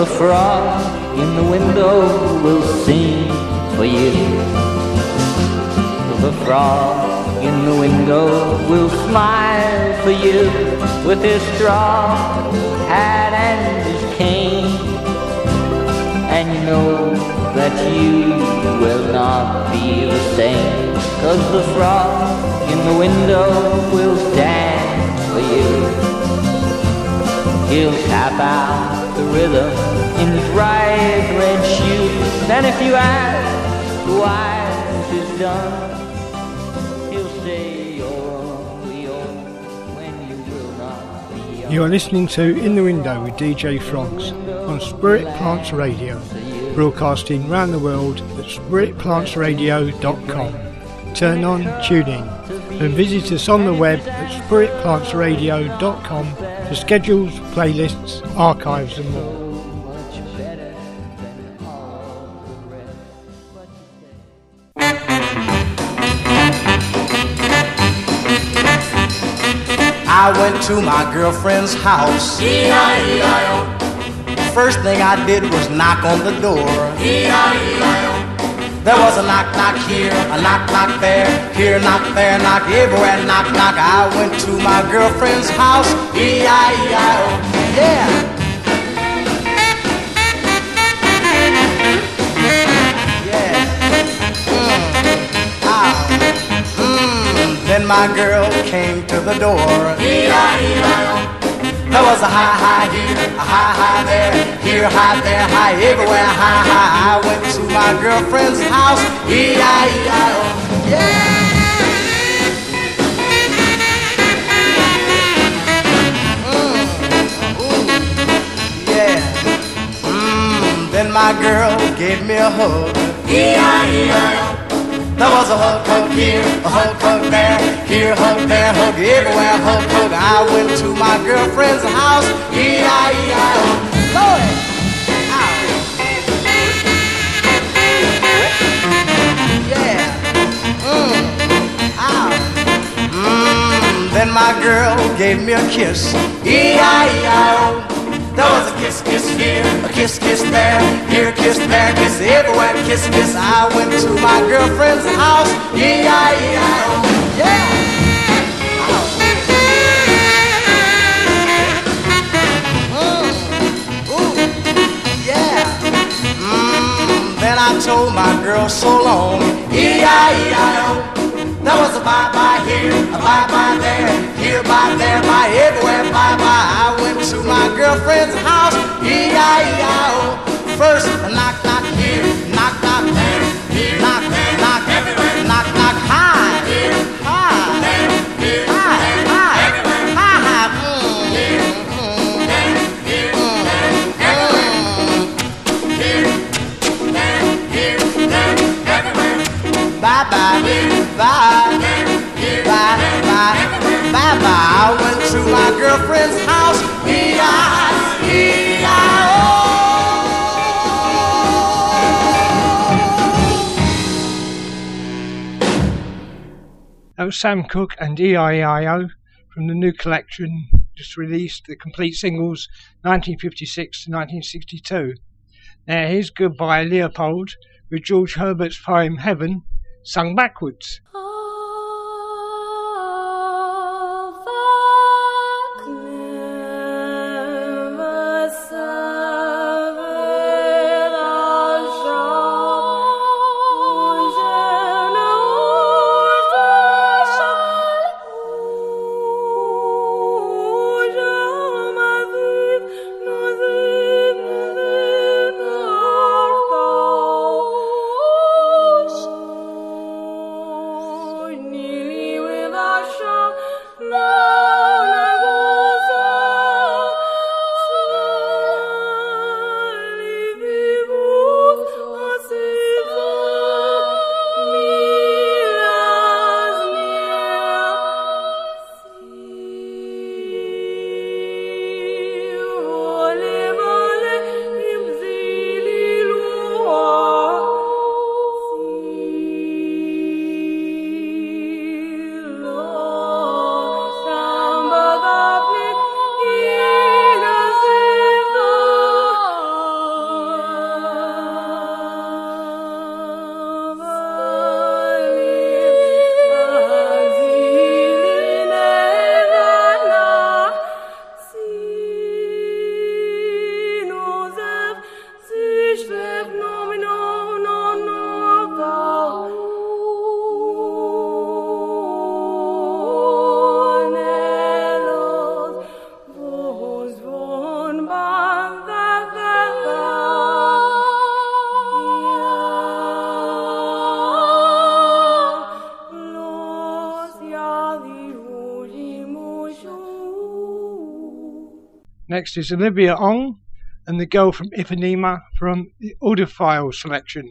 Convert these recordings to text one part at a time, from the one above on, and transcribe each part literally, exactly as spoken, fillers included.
The frog in the window will sing for you. The frog in the window will smile for you with his straw hat and his cane. And you know that you will not be the same, 'cause the frog in the window will dance for you. He'll tap out the rhythm in his bright red shoes, and if you ask why it is done, he'll say you're only old when you will not be young. You are listening to In the Window with D J Frogs on Spirit Plants Radio, broadcasting round the world at spirit plants radio dot com. Turn on, tune in, and visit us on the web at spirit plants radio dot com for schedules, playlists, archives and more. I went to my girlfriend's house. E I E I O. First thing I did was knock on the door. E I E I O. There was a knock knock here, a knock knock there, here knock there, knock everywhere, knock knock. I went to my girlfriend's house. E I E I O. Yeah. Yeah. Mm. Ah. Mm. Then my girl came to the door. E I E I O. There was a high, high here, a high, high there, here, high there, high everywhere, high, high. I went to my girlfriend's house, E I E I O, yeah. Mm, ooh, yeah. Mm, then my girl gave me a hug, E I E I O. There was a hug, hug here, a hug, hug there, here, hug there, hug everywhere, hug, hug. I went to my girlfriend's house, E I E I O. Go ahead. Ow. Yeah. Mm. Ow. Mmm. Then my girl gave me a kiss, E I E I O. There was a kiss, kiss here, a kiss, kiss there, here, kiss there, kiss everywhere, kiss, kiss. I went to my girlfriend's house, E I E I O, yeah. Ow. Mm. Ooh, yeah. Mm. Then I told my girl so long, E I E I O. There was a bye-bye here, a bye-bye there, here, bye there, bye everywhere, bye-bye. I went to my girlfriend's house, E I E I O. First, a knock, knock here, knock, knock there, here, knock, knock, everywhere, knock, knock, high, here, high, there, here, high, high, everywhere, high, high, mm, here, mm, there, here, mm, there, everywhere, here, there, here, there, everywhere, bye-bye, here, bye, there, here, bye, bye, bye, bye. I went to my girlfriend's house, E I E I O. That was Sam Cooke and E I E I O from the new collection just released, the complete singles nineteen fifty-six to nineteen sixty-two. Now here's Goodbye Leopold with George Herbert's poem Heaven sung backwards. Oh Next is Olivia Ong and The Girl from Ipanema from the Audiophile selection.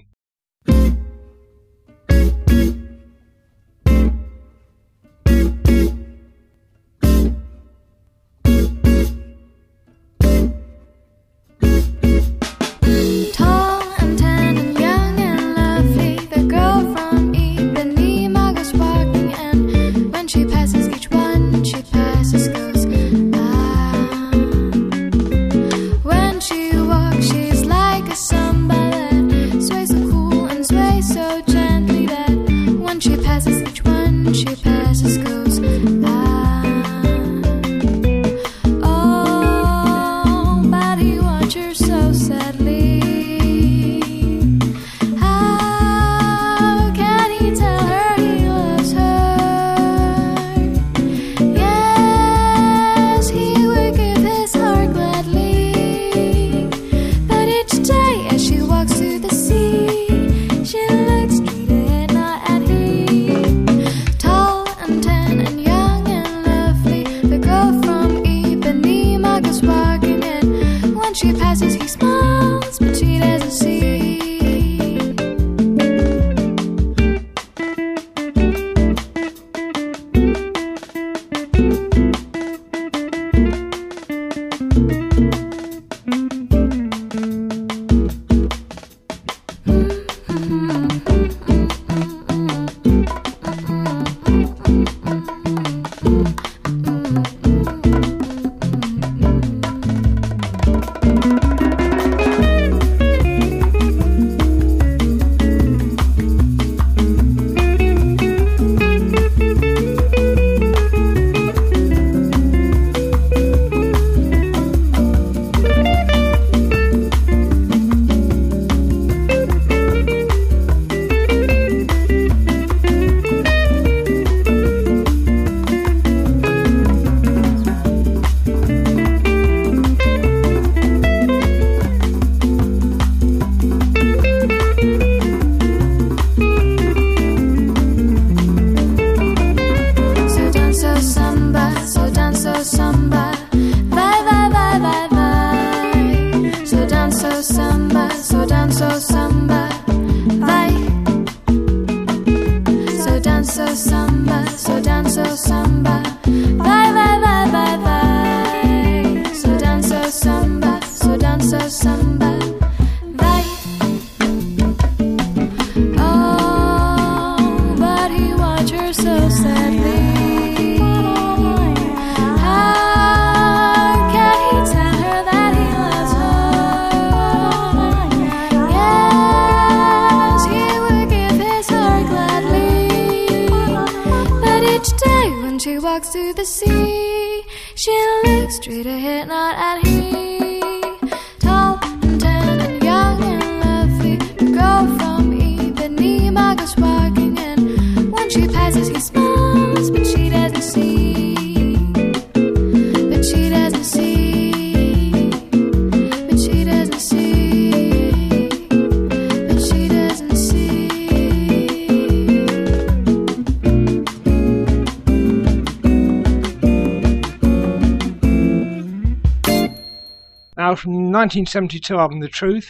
From the nineteen seventy-two album The Truth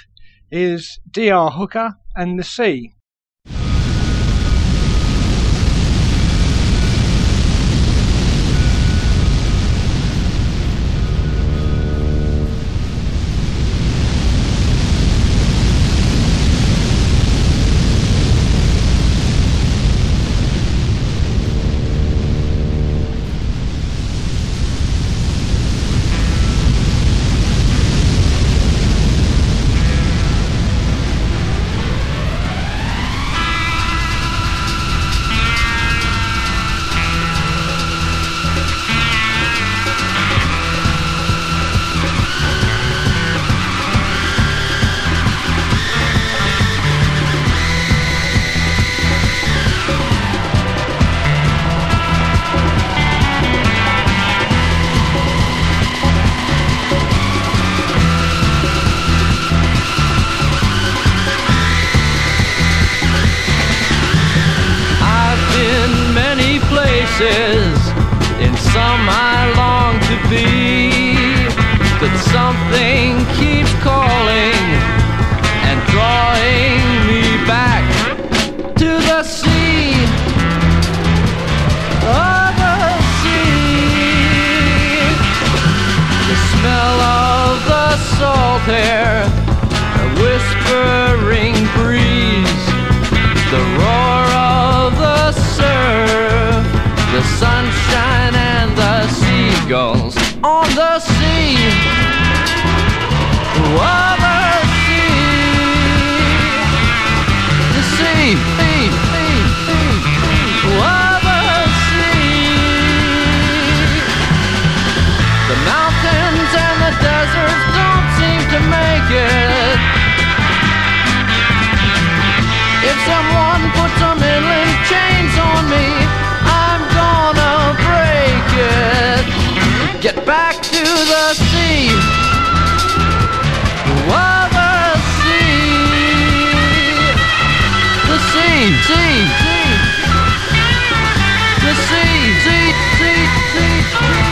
is D R Hooker and The Sea. there, a whispering breeze, the roar of the surf, the sunshine and the seagulls on the sea. Oh, the sea, the sea, sea, sea, sea. Oh, the sea. The mountains and the deserts don't seem to make it. If someone puts some inland chains on me, I'm gonna break it. Get back to the sea. Oh, the sea. The sea, sea, sea. The sea, sea, sea, sea, sea.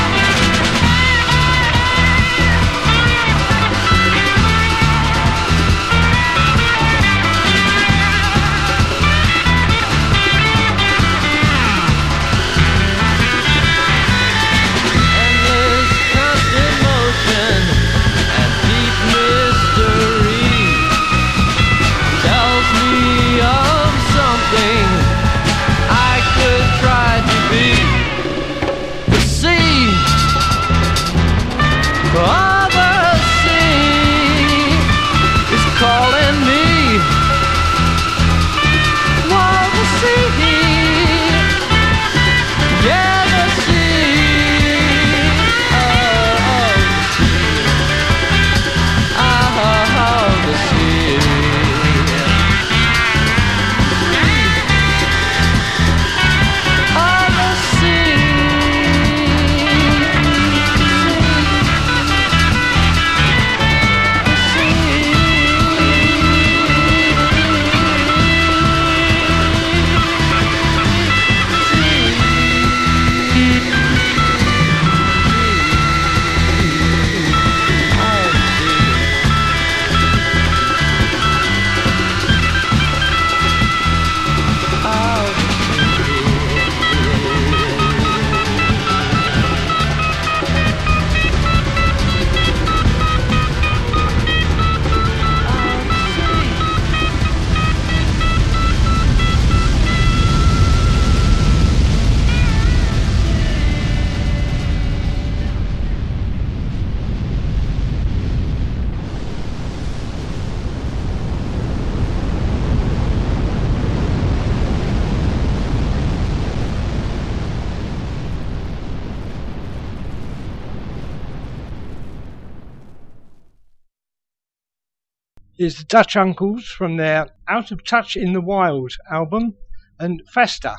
Is the Dutch Uncles from their Out of Touch in the Wild album and Festa.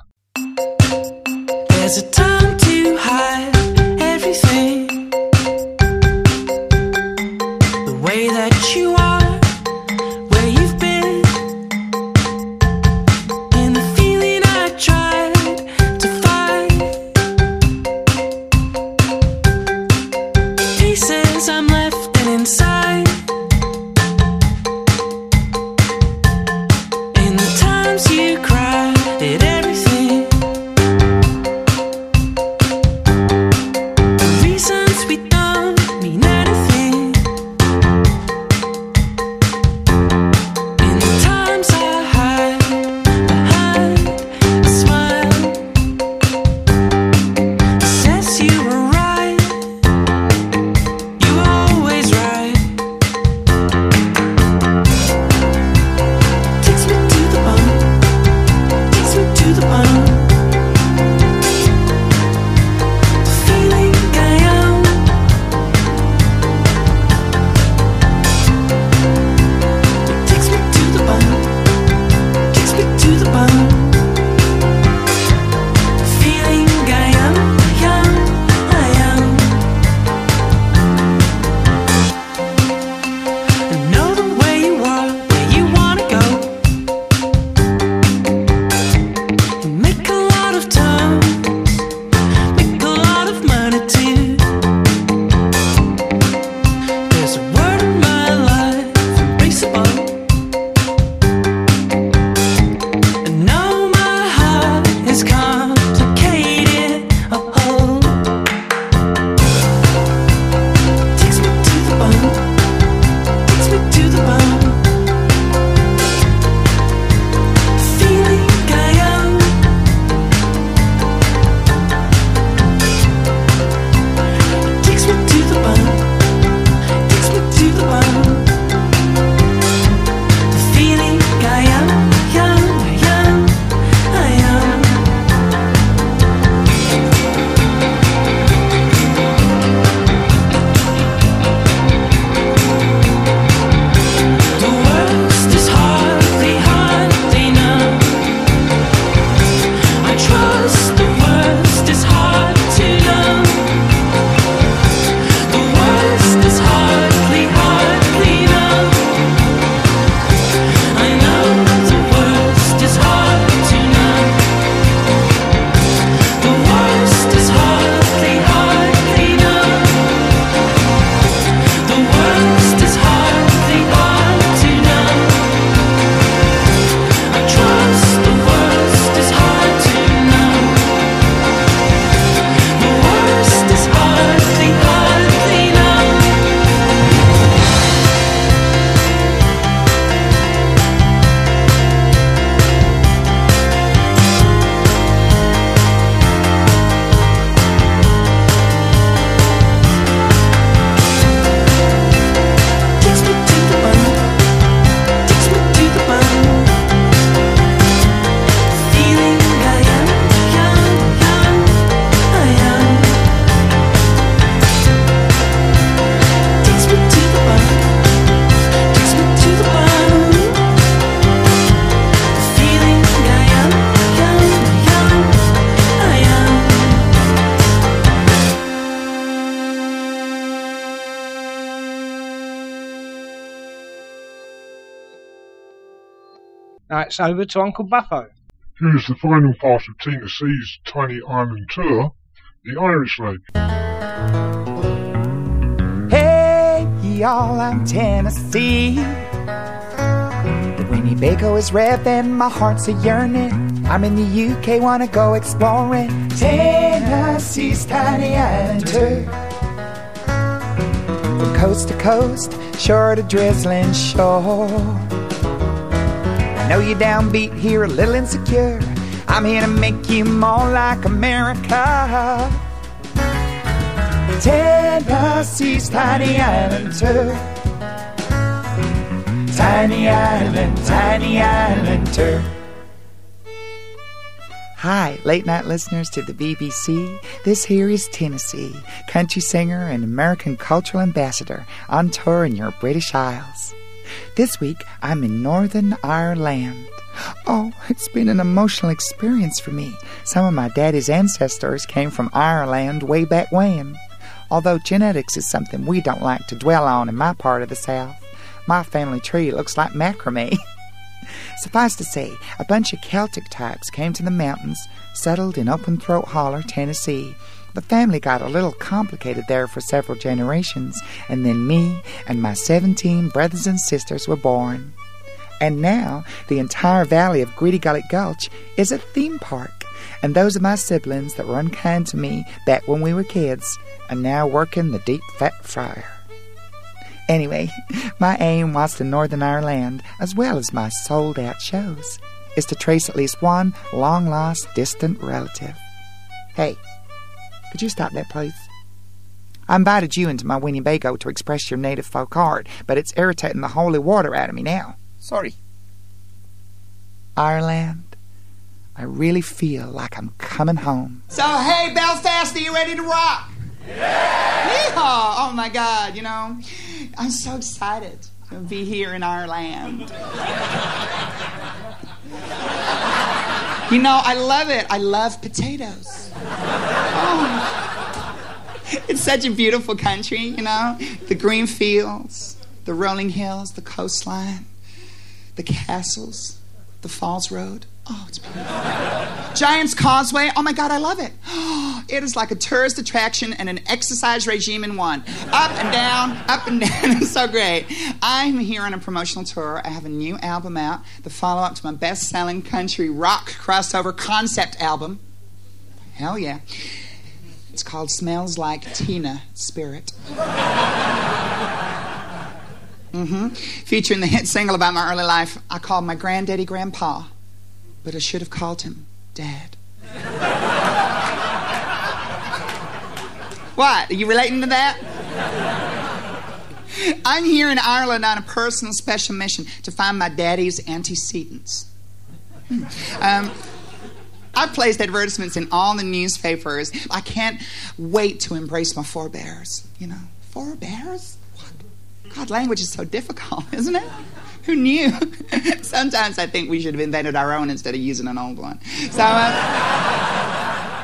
There's a time to hide everything, the way that you are, where you've been, and the feeling I tried to fight, pieces I'm left and inside. You cried at everything. Now it's over to Uncle Buffo. Here's the final part of Tina C's Tiny Island Tour, the Irish Leg. Hey, y'all, I'm Tennessee. The Winnebago is revving, my heart's a yearning. I'm in the U K, wanna go exploring. Tennessee's tiny island tour. From coast to coast, shore to drizzling shore. I know you're downbeat here, a little insecure. I'm here to make you more like America. Tennessee's tiny island tour. Tiny island, tiny island tour. Hi, late night listeners to the B B C. This here is Tennessee, country singer and American cultural ambassador on tour in your British Isles. This week, I'm in Northern Ireland. Oh, it's been an emotional experience for me. Some of my daddy's ancestors came from Ireland way back when. Although genetics is something we don't like to dwell on in my part of the South, my family tree looks like macrame. Suffice to say, a bunch of Celtic types came to the mountains, settled in Open Throat Holler, Tennessee. The family got a little complicated there for several generations, and then me and my seventeen brothers and sisters were born. And now, the entire valley of Greedy Gully Gulch is a theme park, and those of my siblings that were unkind to me back when we were kids are now working the deep fat fryer. Anyway, my aim whilst in Northern Ireland, as well as my sold-out shows, is to trace at least one long-lost distant relative. Hey, could you stop that, please? I invited you into my Winnebago to express your native folk art, but it's irritating the holy water out of me now. Sorry. Ireland, I really feel like I'm coming home. So, hey, Belfast, are you ready to rock? Yeah! Yeehaw! Oh, my God, you know, I'm so excited to be here in Ireland. You know, I love it. I love potatoes. Oh. It's such a beautiful country, you know. The green fields, the rolling hills, the coastline, the castles, the Falls Road. Oh, it's beautiful. Giant's Causeway. Oh, my God, I love it. It is like a tourist attraction and an exercise regime in one. Up and down, up and down. It's so great. I'm here on a promotional tour. I have a new album out, the follow-up to my best-selling country rock crossover concept album. Hell yeah. It's called Smells Like Tina Spirit. Mm-hmm. Featuring the hit single about my early life, I called my granddaddy Grandpa, but I should have called him Dad. What? Are you relating to that? I'm here in Ireland on a personal special mission to find my daddy's antecedents. Um, I've placed advertisements in all the newspapers. I can't wait to embrace my forebears. You know, forebears? What? God, language is so difficult, isn't it? Who knew? Sometimes I think we should have invented our own instead of using an old one. So, uh...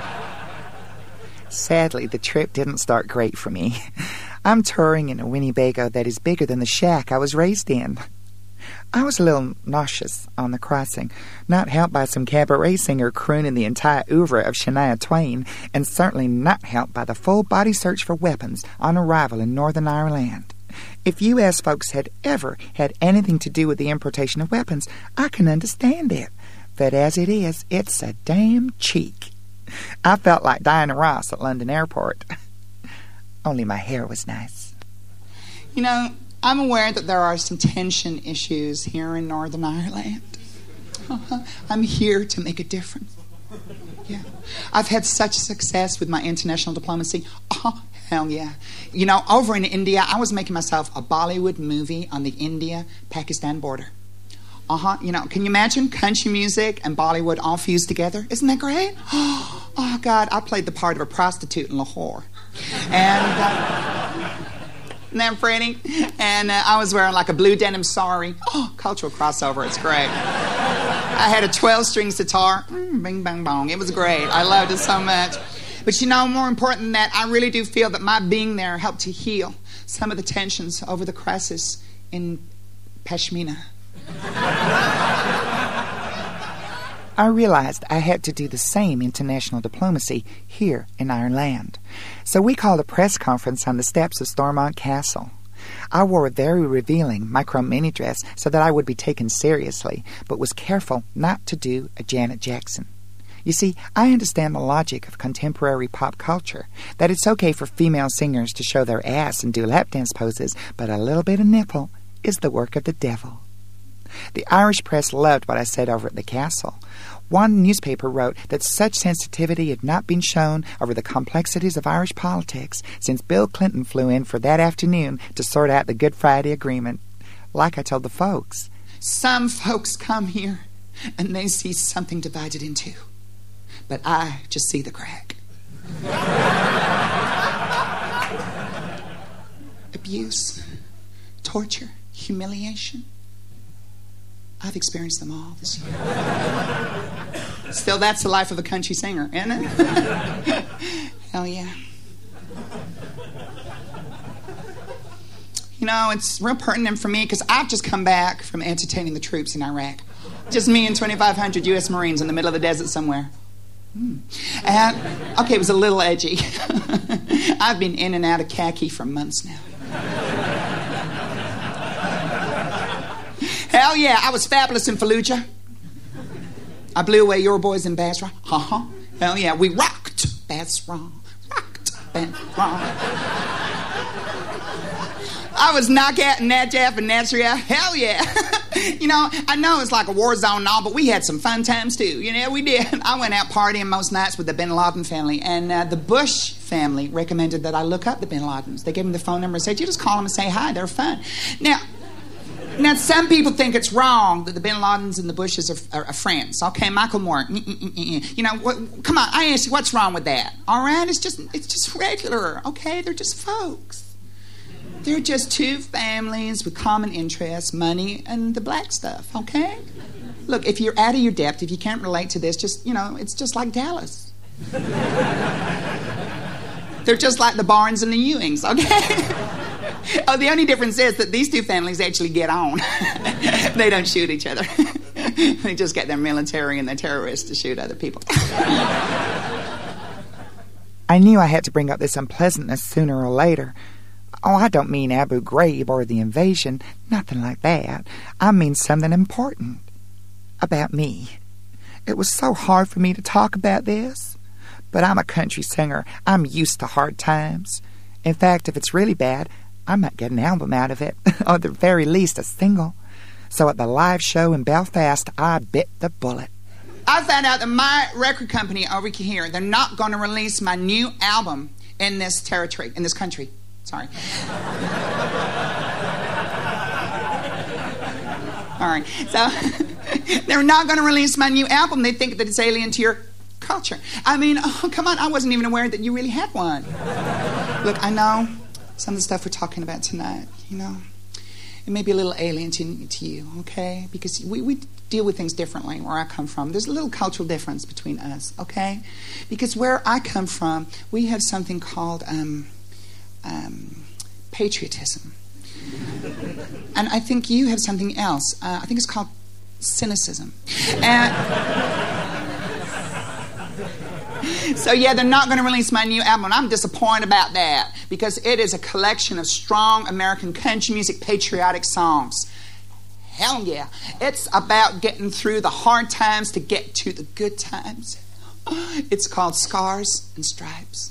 Sadly, the trip didn't start great for me. I'm touring in a Winnebago that is bigger than the shack I was raised in. I was a little nauseous on the crossing, not helped by some cabaret singer crooning the entire oeuvre of Shania Twain, and certainly not helped by the full-body search for weapons on arrival in Northern Ireland. If U S folks had ever had anything to do with the importation of weapons, I can understand it. But as it is, it's a damn cheek. I felt like Diana Ross at London Airport. Only my hair was nice. You know, I'm aware that there are some tension issues here in Northern Ireland. I'm here to make a difference. Yeah. I've had such success with my international diplomacy. Oh, hell yeah. You know, over in India, I was making myself a Bollywood movie on the India-Pakistan border. Uh-huh. You know, can you imagine country music and Bollywood all fused together? Isn't that great? Oh, God, I played the part of a prostitute in Lahore. And, uh, isn't that pretty? And uh, I was wearing like a blue denim sari. Oh, cultural crossover, it's great. I had a twelve-string sitar. Mm, bing, bang, bong. It was great. I loved it so much. But, you know, more important than that, I really do feel that my being there helped to heal some of the tensions over the crisis in Pashmina. I realized I had to do the same international diplomacy here in Ireland. So we called a press conference on the steps of Stormont Castle. I wore a very revealing micro-mini dress so that I would be taken seriously, but was careful not to do a Janet Jackson. You see, I understand the logic of contemporary pop culture, that it's okay for female singers to show their ass and do lap dance poses, but a little bit of nipple is the work of the devil. The Irish press loved what I said over at the castle. One newspaper wrote that such sensitivity had not been shown over the complexities of Irish politics since Bill Clinton flew in for that afternoon to sort out the Good Friday Agreement. Like I told the folks, some folks come here and they see something divided in two, but I just see the crack. Abuse, torture, humiliation. I've experienced them all this year. Still, that's the life of a country singer, isn't it? Hell yeah. You know, it's real pertinent for me because I've just come back from entertaining the troops in Iraq. Just me and twenty-five hundred U S Marines in the middle of the desert somewhere. Mm. And, okay, it was a little edgy. I've been in and out of khaki for months now. Hell yeah, I was fabulous in Fallujah. I blew away your boys in Basra. Uh-huh. Hell yeah, we rocked Basra. Rocked Basra. I was knockout in Najaf and Nasiriyah. Hell yeah. You know, I know it's like a war zone and all, but we had some fun times too. You know, we did. I went out partying most nights with the Bin Laden family, and uh, the Bush family recommended that I look up the Bin Ladens. They gave me the phone number and said, you just call them and say hi. They're fun. Now, Now, some people think it's wrong that the Bin Ladens and the Bushes are, are, are friends. Okay, Michael Moore. You know, what, come on, I ask you, what's wrong with that? All right, it's just it's just regular. Okay, they're just folks. They're just two families with common interests, money, and the black stuff. Okay, look, if you're out of your depth, if you can't relate to this, just you know, it's just like Dallas. They're just like the Barnes and the Ewings. Okay. Oh, the only difference is that these two families actually get on. They don't shoot each other. They just get their military and their terrorists to shoot other people. I knew I had to bring up this unpleasantness sooner or later. Oh, I don't mean Abu Ghraib or the invasion. Nothing like that. I mean something important. About me. It was so hard for me to talk about this. But I'm a country singer. I'm used to hard times. In fact, if it's really bad, I might get an album out of it, or at the very least a single. So at the live show in Belfast, I bit the bullet. I found out that my record company over here, they're not going to release my new album in this territory, in this country. Sorry. All right. So they're not going to release my new album. They think that it's alien to your culture. I mean, oh, come on. I wasn't even aware that you really had one. Look, I know some of the stuff we're talking about tonight, you know, it may be a little alien to, to you, okay? Because we, we deal with things differently where I come from. There's a little cultural difference between us, okay? Because where I come from, we have something called um, um, patriotism. And I think you have something else. Uh, I think it's called cynicism. And so, yeah, they're not going to release my new album. And I'm disappointed about that because it is a collection of strong American country music patriotic songs. Hell yeah. It's about getting through the hard times to get to the good times. It's called Scars and Stripes.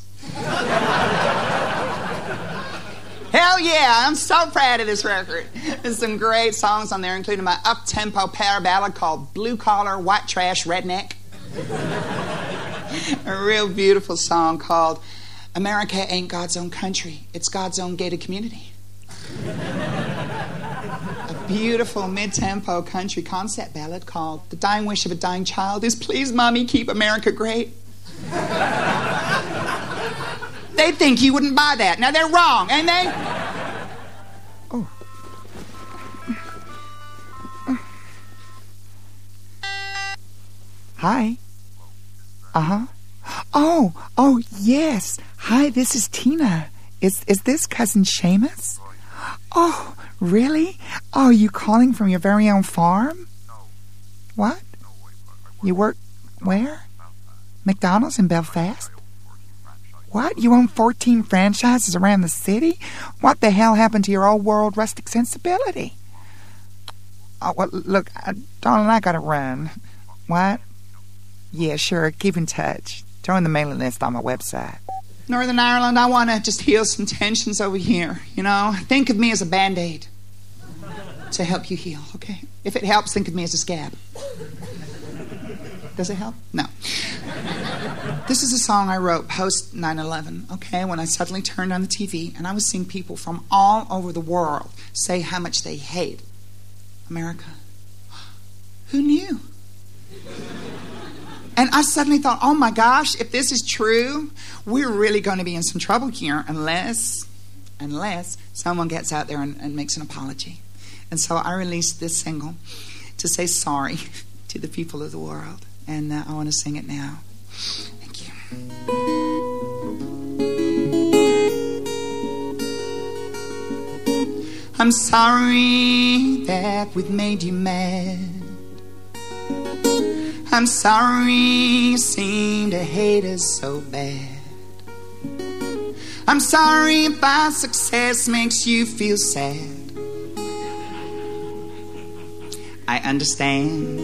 Hell yeah, I'm so proud of this record. There's some great songs on there, including my up-tempo power ballad called Blue Collar, White Trash, Redneck. A real beautiful song called America Ain't God's Own Country. It's God's Own Gated Community. A beautiful mid-tempo country concept ballad called The Dying Wish of a Dying Child is Please, Mommy, Keep America Great. They think you wouldn't buy that. Now, they're wrong, ain't they? Oh. Hi. Uh-huh. Oh, oh, yes. Hi, this is Tina. Is is this Cousin Seamus? Oh, really? Oh, are you calling from your very own farm? What? You work where? McDonald's in Belfast? What? You own fourteen franchises around the city? What the hell happened to your old world rustic sensibility? Oh, well, look, uh, darling, I gotta run. What? Yeah, sure, keep in touch. Join the mailing list on my website. Northern Ireland, I want to just heal some tensions over here, you know? Think of me as a Band-Aid to help you heal, okay? If it helps, think of me as a scab. Does it help? No. This is a song I wrote post nine eleven, okay, when I suddenly turned on the T V and I was seeing people from all over the world say how much they hate America. Who knew? And I suddenly thought, oh my gosh, if this is true, we're really going to be in some trouble here unless, unless someone gets out there and, and makes an apology. And so I released this single to say sorry to the people of the world. And uh, I want to sing it now. Thank you. I'm sorry that we've made you mad. I'm sorry you seem to hate us so bad. I'm sorry if our success makes you feel sad. I understand.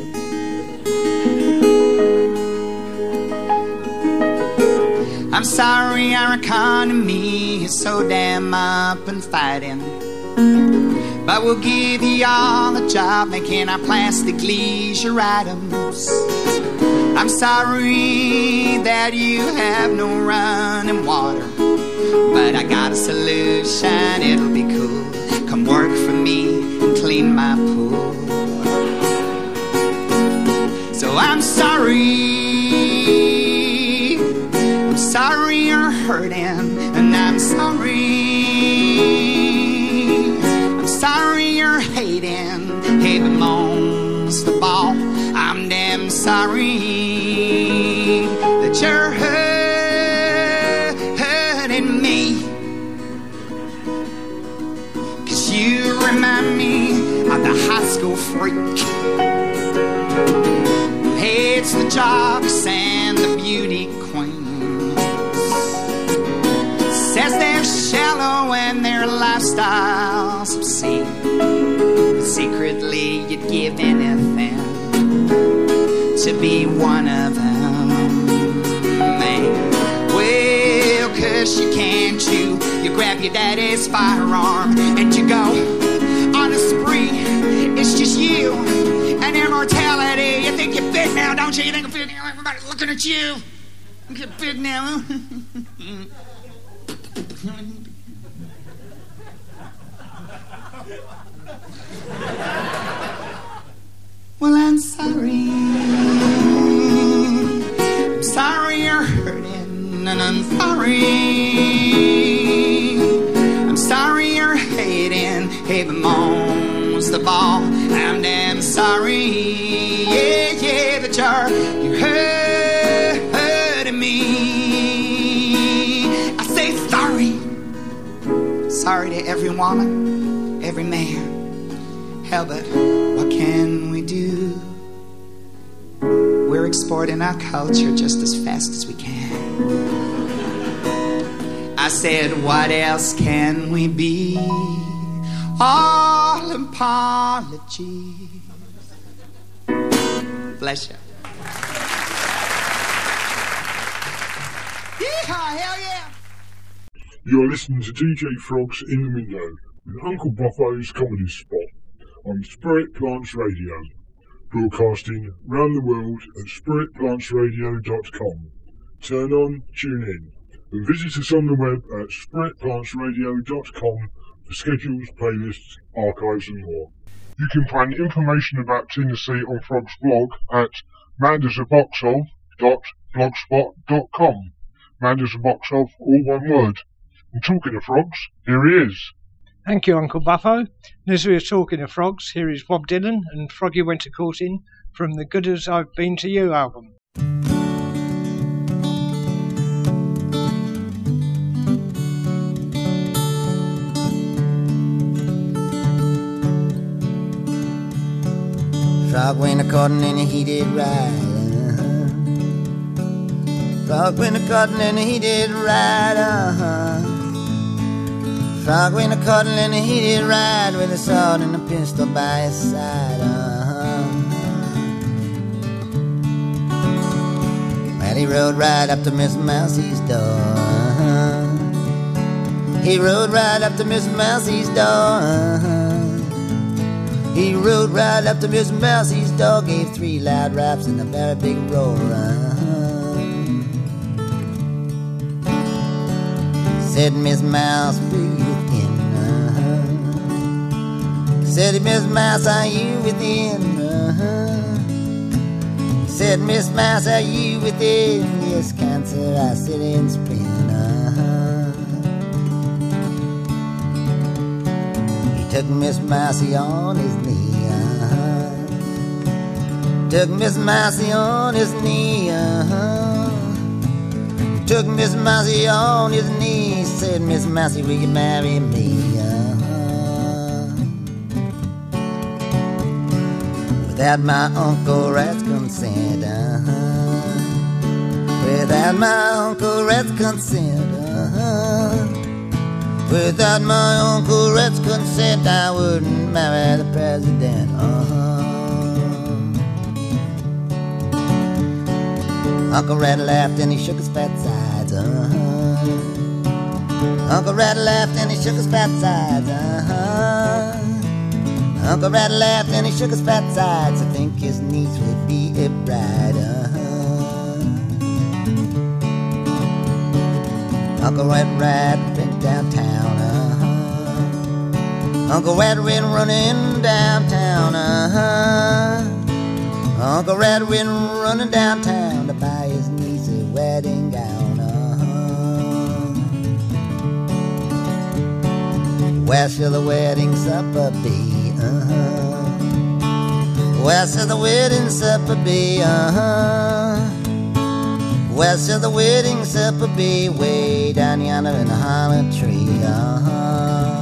I'm sorry our economy is so damn up and fighting, but we'll give you all a job making our plastic leisure items. I'm sorry that you have no running water, but I got a solution, it'll be cool. Come work for me and clean my pool. So I'm sorry, I'm sorry you're hurting, and I'm sorry, I'm sorry you're hating. Hey, but most of all, I'm damn sorry that you're hurting me. 'Cause you remind me of the high school freak who hates the jocks and the beauty queens, says they're shallow and their lifestyle's obscene, but secretly you'd give anything to be one of them, man. Well, 'cause you can't you, you grab your daddy's firearm and you go on a spree. It's just you and immortality. You think you're big now, don't you? You think you're big now, everybody's looking at you. You get big now. Well, I'm sorry. I'm sorry you're hurting, and I'm sorry. I'm sorry you're hating. Hey, but most of all, I'm damn sorry. Yeah, yeah, that you're, you're hurting me. I say sorry. Sorry to every woman, every man. Hell, but what can we do? We're exporting our culture just as fast as we can. I said, what else can we be? All apologies. Bless you. Yeehaw, hell yeah! You're listening to D J Frogs in the Window with Uncle Buffo's Comedy Spot on Spirit Plants Radio, broadcasting round the world at spirit plants radio dot com. Turn on, tune in, and visit us on the web at spirit plants radio dot com for schedules, playlists, archives and more. You can find information about Tina C on Frog's blog at mandersaboxof dot blogspot dot com. Mandersaboxof, all one word. And talking of frogs, here he is. Thank you, Uncle Buffo. And as we are talking of frogs, here is Bob Dylan and Froggy Went A-Courting from the Good As I've Been To You album. Frog went a-courting in a heated ride, Frog went a-cutting and he did right, uh-huh. Frog went a-cutting and he did right with a sword and a pistol by his side, uh-huh. Well, he rode right up to Miss Mousie's door, uh-huh. He rode right up to Miss Mousie's door, uh-huh. He rode right up to Miss Mousie's door, gave three loud raps and a very big roar, uh-huh. Said Miss Mouse, breathe in, uh-huh. Said Miss Mouse, are you within, uh-huh. Said Miss Mouse, are you within? Yes, Cancer, I sit in spring, uh-huh. He took Miss Mousey on his knee, uh-huh. Took Miss Mousey on his knee, uh-huh. Took Miss Mousey on his knee, said, Miss Mousey, will you marry me? Uh-huh. Without my Uncle Rat's consent, uh-huh. Without my Uncle Rat's consent, uh-huh. Without my Uncle Rat's consent, I wouldn't marry the president, uh-huh. Uncle Rat laughed and he shook his fat sides, uh-huh. Uncle Rat laughed and he shook his fat sides, uh-huh. Uncle Rat laughed and he shook his fat sides. I think his niece would be a bride, uh-huh. Uncle Rat Rat went downtown, uh-huh. Uncle Rat went running downtown, uh-huh. Uncle Rat went running downtown to buy his niece a wedding gown, uh-huh. Where shall the wedding supper be, uh-huh. Where shall the wedding supper be, uh-huh. Where shall the wedding supper be? Way down yonder in the hollow tree, uh-huh.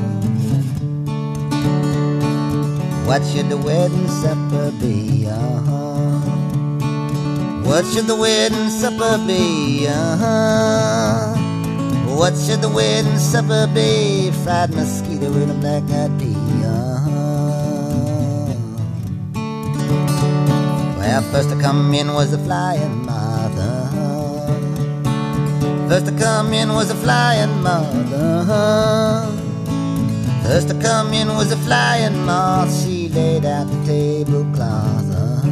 What should the wedding supper be, uh-huh. What should the wedding supper be, uh-huh. What should the wedding supper be? Fried mosquito with a black-eyed pea, uh-huh. Well, first to come in was the flying moth, uh-huh. First to come in was the flying moth, uh-huh. First to come in was a flying moth. She laid out the tablecloth, uh-huh.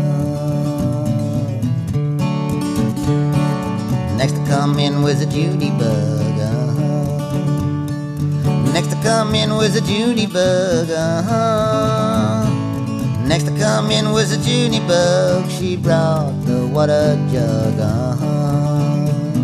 Next to come in was a Judy bug, uh-huh. Next to come in was a Judy bug, uh-huh. Next to come in was a Judy bug. She brought the water jug, uh-huh.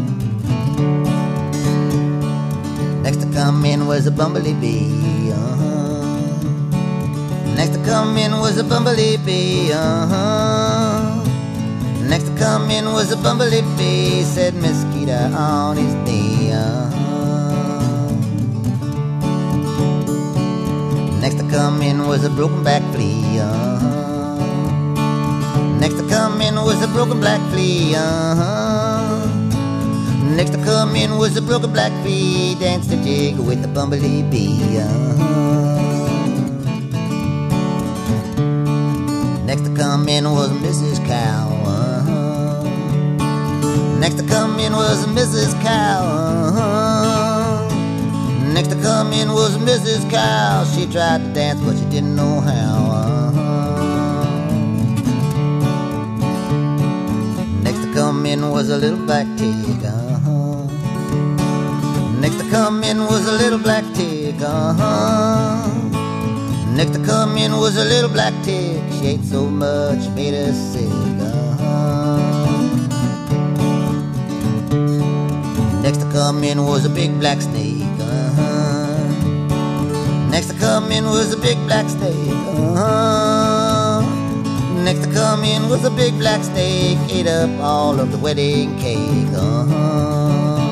Next to come in was a bumblebee bee, uh-huh. Next to come in was a bumblebee bee, uh-huh. Next to come in was a bumblebee bee, said Mosquito on his knee, uh-huh. Next to come in was a broken back flea, uh-huh. Next to come in was a broken black flea, uh-huh. Next to come in was a broken black flea, danced a jig with the bumblebee bee, uh-huh. Next to come in was Missus Cow, uh-huh. Next to come in was Missus Cow, uh-huh. Next to come in was Missus Cow. She tried to dance but she didn't know how, uh-huh. Next to come in was a little black pig, uh-huh. Next to come in was a little black pig, uh-huh. Next to come in was a little black tick. She ate so much, she made her sick, uh-huh. Next to come in was a big black snake, uh-huh. Next to come in was a big black snake, uh-huh. Next to come in was a big black snake. Ate up all of the wedding cake, uh-huh.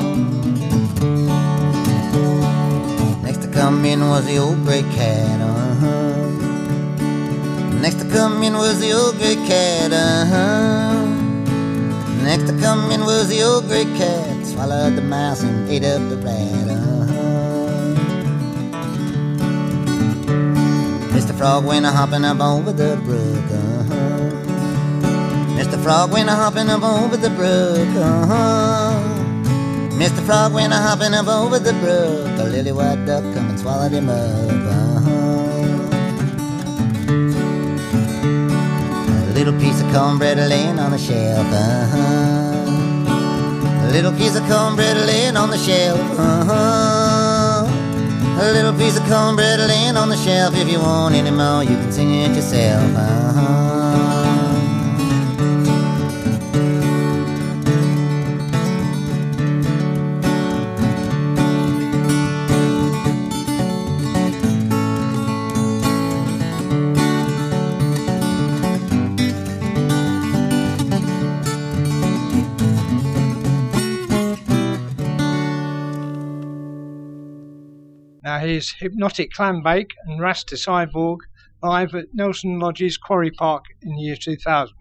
Next to come in was the old gray cat, uh-huh. Next to come in was the old gray cat, uh-huh. Next to come in was the old gray cat, swallowed the mouse and ate up the rat. Uh-huh. Mister Frog went a-hopping up over the brook. Uh-huh. Mister Frog went a-hopping up over the brook. Uh-huh. Mister Frog went a-hopping up over the brook. A lily white duck come and swallowed him up. Uh-huh. A little piece of cornbread laying on the shelf. Uh-huh. A little piece of cornbread laying on the shelf. Uh-huh. A little piece of cornbread laying on the shelf. If you want any more, you can sing it yourself. Uh-huh. Now here's Hypnotic Clambake and Rasta Cyborg live at Nelson Lodge's Quarry Park in the year two thousand.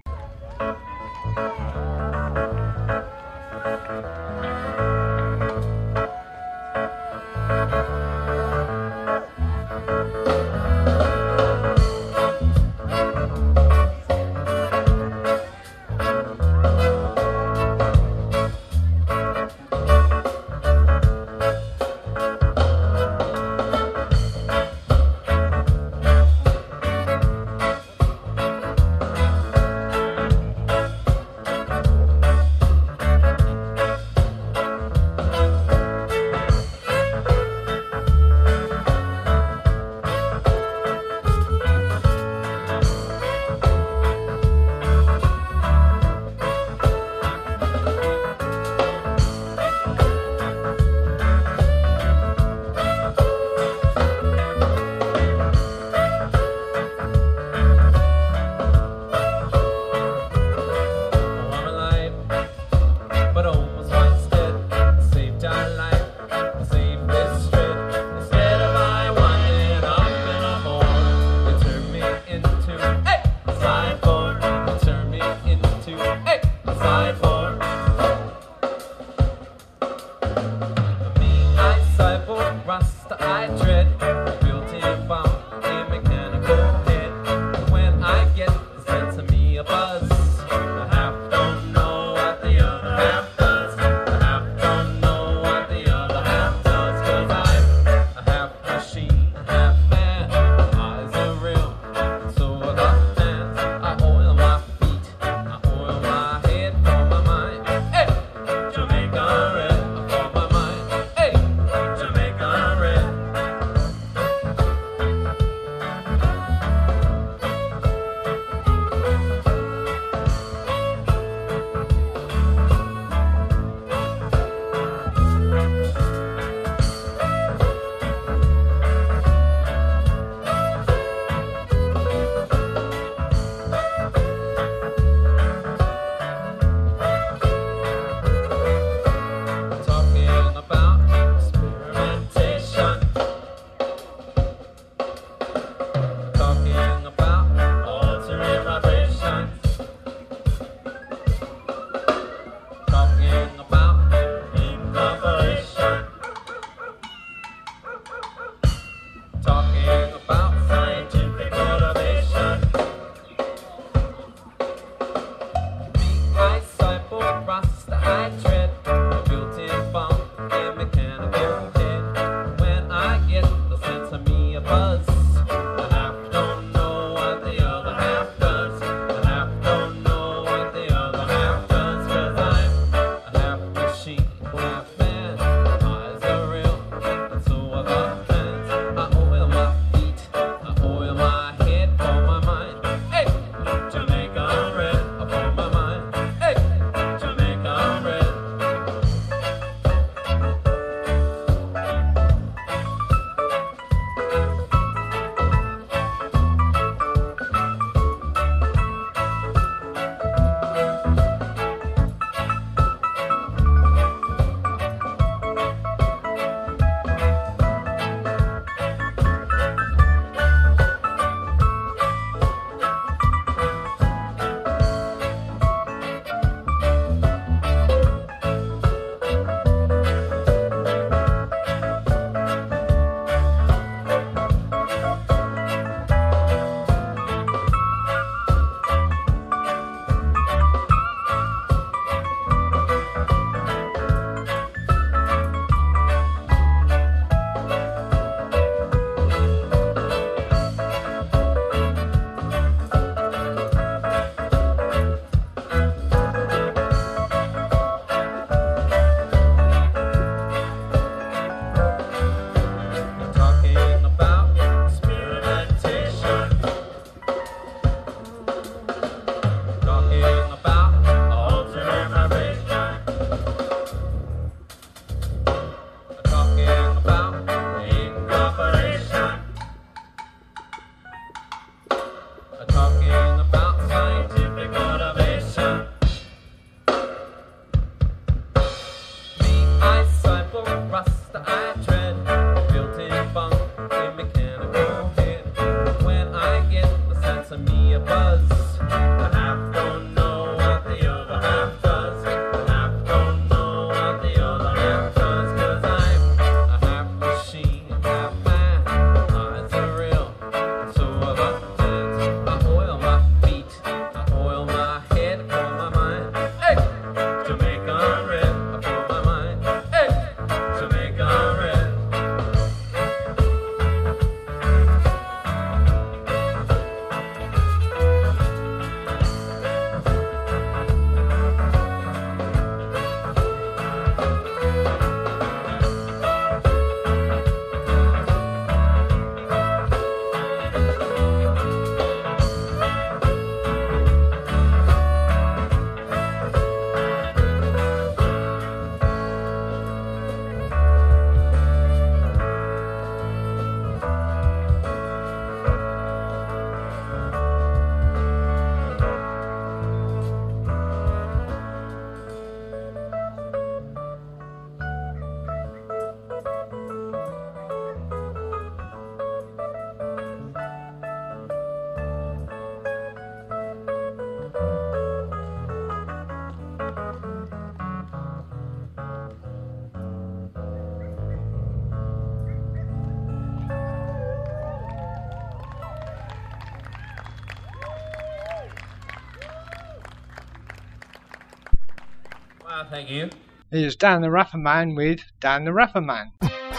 thank you. Here's Dan the Rapper Man with Dan the Rapper Man.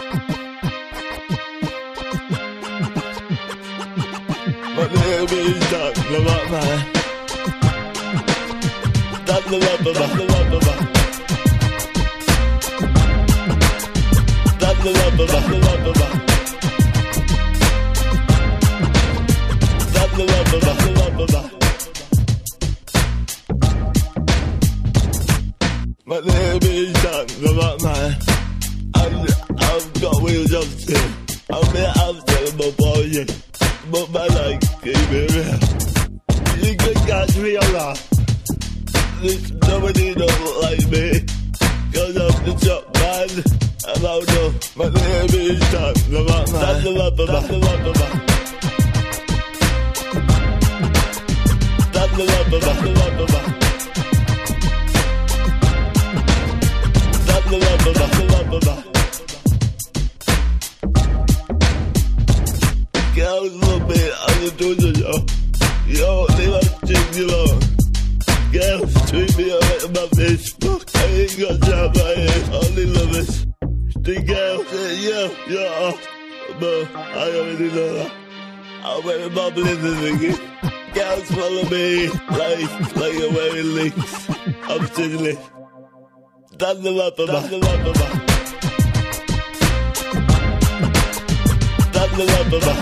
My name is Dan the Rapper Man. Dan the Rapper Man. Dan the Rapper Man. Dan the Rapper Man. My name is Dan the Rapper Man. I've got wheels on still. I'm here after my boy, but my life keep it real. You can catch me a lot. This nobody don't like me, cause I'm the top man. I'm out of my name is Dan the Rapper Man. Dan the Rapper Man. Dan the Rapper Man. Dan the Rapper Man. Dan the Rapper Man. Girls love me, I'm the doing yo. Yo, they like to take me long. Girls treat me alright in my bitch. I ain't got time by it, only love it. The girls say, yo, yo, but I already know that. I'm wearing my blizzard thingy. Girls follow me, like, like you're wearing links. I'm still Dan the Rapper Man. Dan the Rapper Man. Dan the Rapper Man.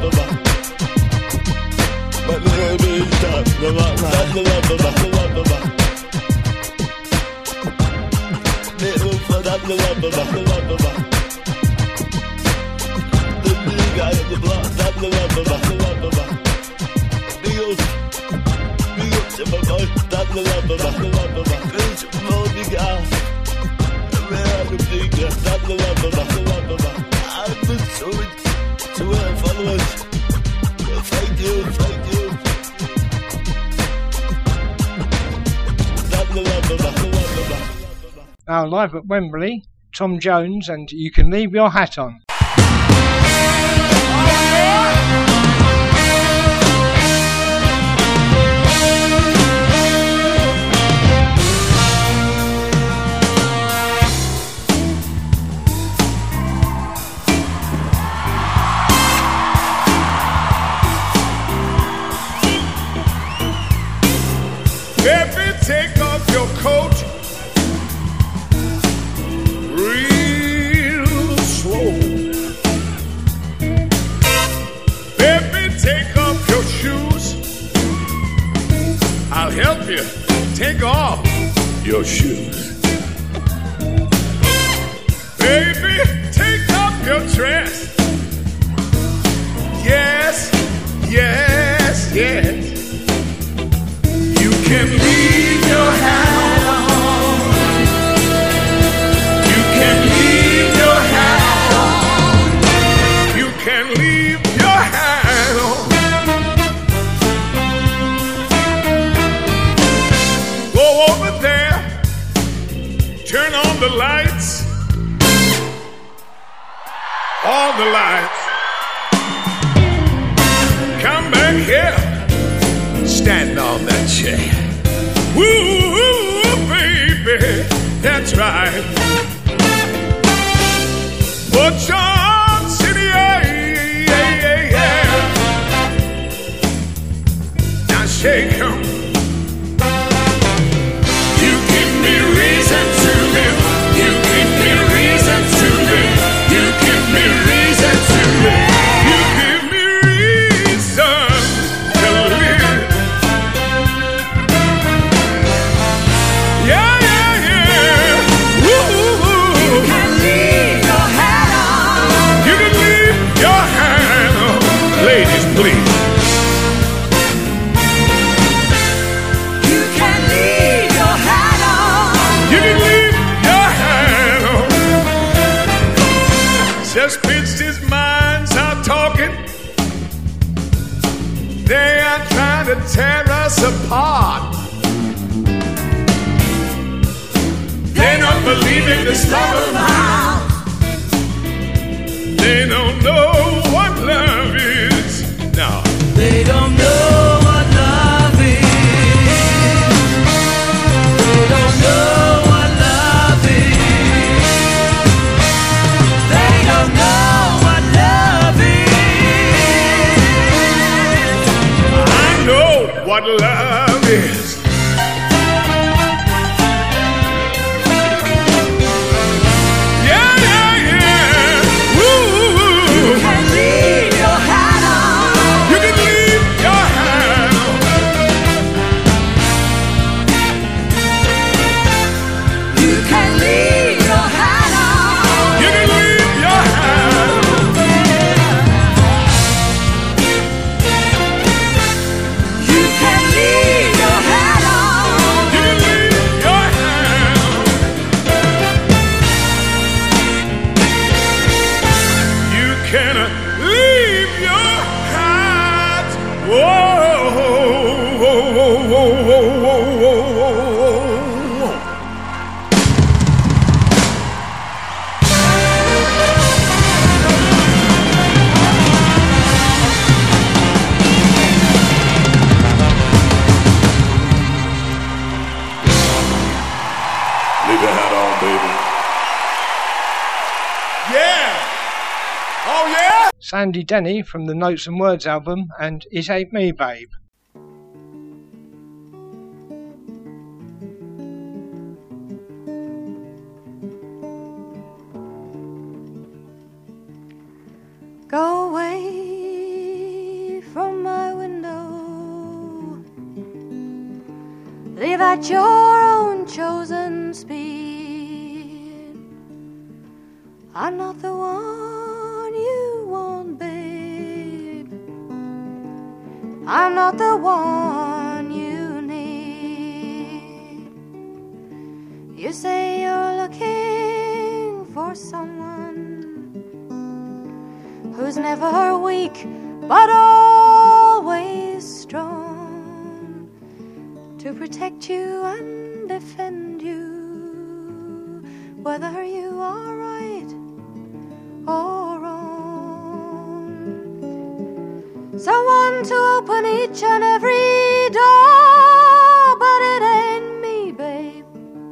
My name is Dan the Rapper Man. Dan the Rapper Man. Little for Dan the Rapper Man. The new guy at the block. Dan the Rapper Man. Big up, big up to my boy. Dan the Rapper Man. Bitch, moldy guy. I'm the bigger. Dan the Rapper Man. I've been so to our followers. Thank you, thank you. Now live at Wembley, Tom Jones and You Can Leave Your Hat On. Baby, take off your coat real slow. Baby, take off your shoes. I'll help you take off your shoes. Baby, take off your dress. Yes, yes, yes. You can leave your hat on. You can leave your hat on. You can leave your hat on. Go over there. Turn on the lights. All the lights. Come back here. Stand on that chair. Woo, baby, that's right. Put your city, yeah, yeah, yeah. Now shake 'em. You give me reason to live. You give me reason to live. You give me reason to live. You give me reason to live. Yeah, yeah, yeah. Woo, woo. You can leave your hat on. You can leave your hat on. Ladies, please. You can leave your hat on. You can leave your hat on. Just pitched his minds out talking. They are trying to tear us apart. They don't believe in this love of mine. They don't know what love is. No. They don't know what love is. They don't know what love is. can leave your heart. Whoa, whoa, whoa, whoa, whoa, whoa, whoa. Leave your hat on, baby. Yeah! Oh, yeah? Sandy Denny from the Notes and Words album and It Ain't Me, Babe. Go away from my window, leave at your own chosen speed. I'm not the one you want, babe. I'm not the one you need. You say you're looking for someone who's never weak but always strong, to protect you and defend you, whether you are right or wrong. Someone to open each and every door, but it ain't me, babe.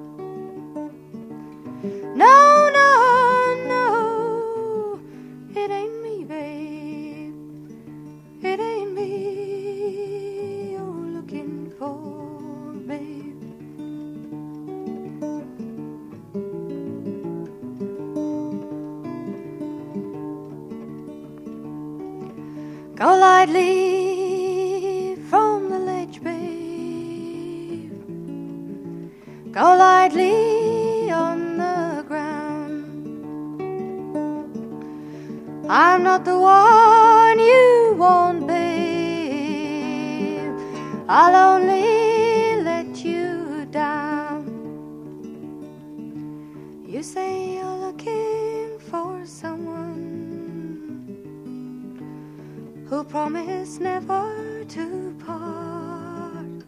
No, no, no, it ain't me, babe. It ain't me you're looking for, babe. Go lightly from the ledge, babe. Go lightly on the ground. I'm not the one you want, babe. I'll only let you down. You say you're looking for someone who promised never to part,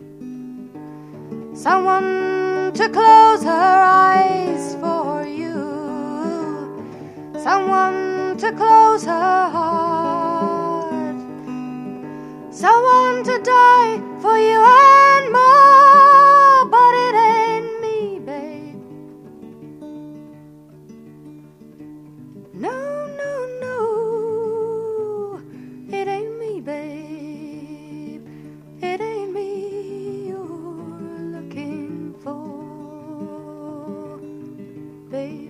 someone to close her eyes for you, someone to close her heart, someone to die for you and more, but it ain't me, babe. No, no, no, it ain't me, babe. It ain't me you're looking for, babe.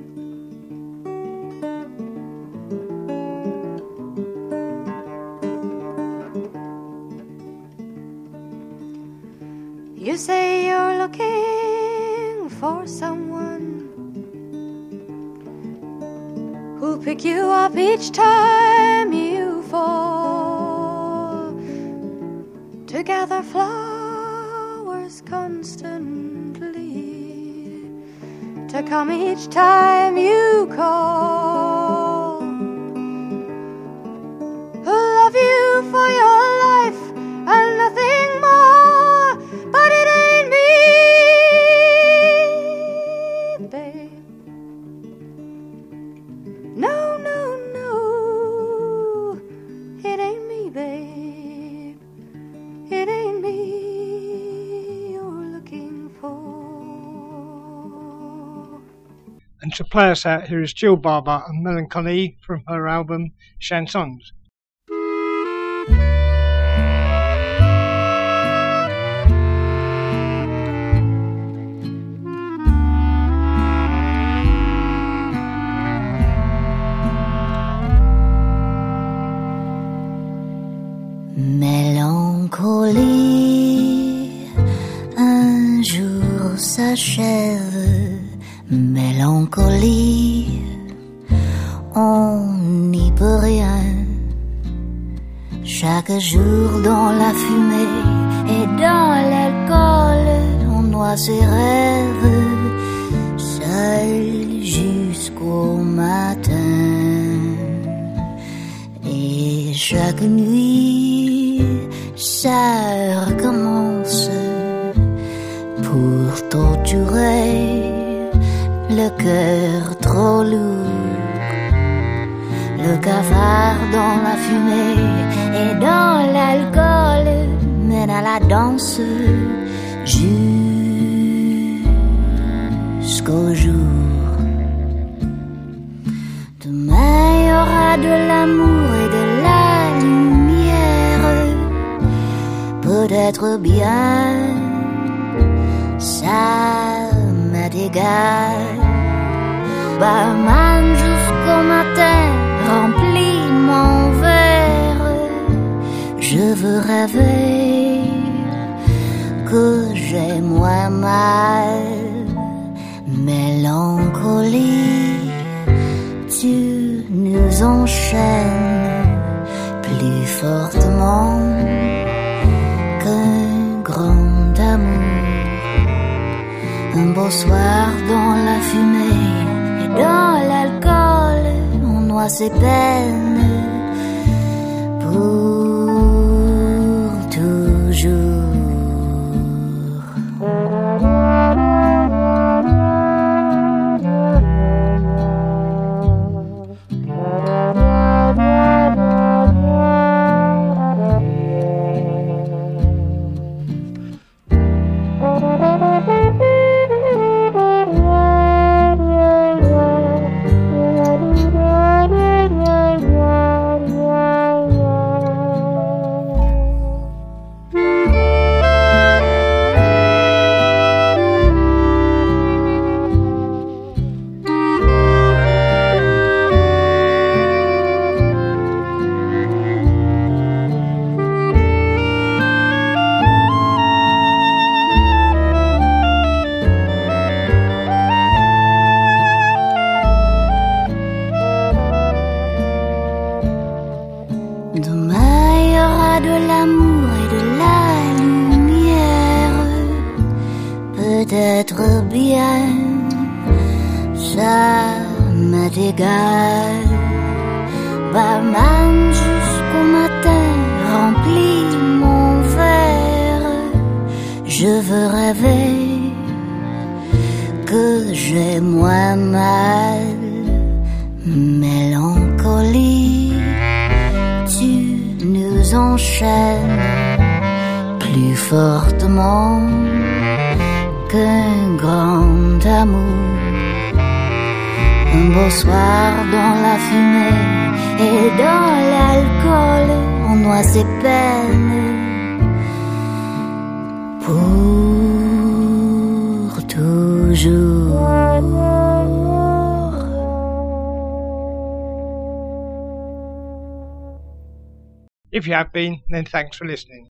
You say you're looking for someone who'll pick you up each time you fall, to gather flowers constantly, to come each time you call, who'll love you for your life and nothing more, but it ain't me, babe. No, no, no, it ain't me, babe. It ain't me you're looking for. And to play us out, here is Jill Barber and Melancholy from her album Chansons. Mélancolie, un jour s'achève. Mélancolie, on n'y peut rien. Chaque jour dans la fumée et dans l'alcool, on noie ses rêves, seul jusqu'au matin. chaque nuit, ça recommence pour torturer le cœur trop lourd. Le cafard dans la fumée et dans l'alcool mène à la danse jusqu'au jour. Demain il y aura de l'amour et de la lumière, peut-être bien, ça m'est égal. Barman jusqu'au matin, remplis mon verre. Je veux rêver que j'ai moins mal. Mélancolie, tu nous enchaînes plus fortement qu'un grand amour. Un beau soir dans la fumée et dans l'alcool, on noie ses peines pour toujours. Peut-être bien, ça m'est égal. Barman jusqu'au matin, remplis mon verre. Je veux rêver que j'ai moins mal. Mélancolie, tu nous enchaînes plus fortement qu'un grand amour. Un beau soir dans la fumée et dans l'alcool, on noie ses peines pour toujours. If you have been, then thanks for listening.